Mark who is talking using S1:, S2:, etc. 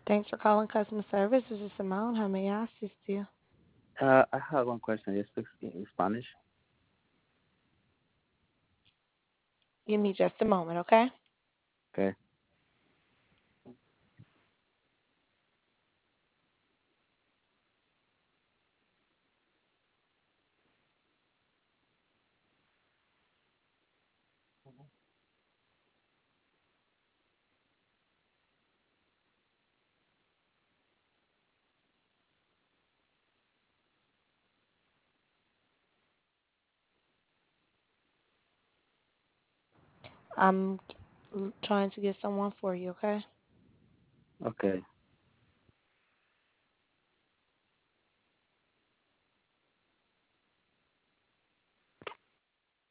S1: Thanks for calling customer service. This is Simone. How may I assist you?
S2: I have one question. You speak in Spanish?
S1: Give me just a moment, okay?
S2: Okay.
S1: I'm trying to get someone for you, okay?
S2: Okay.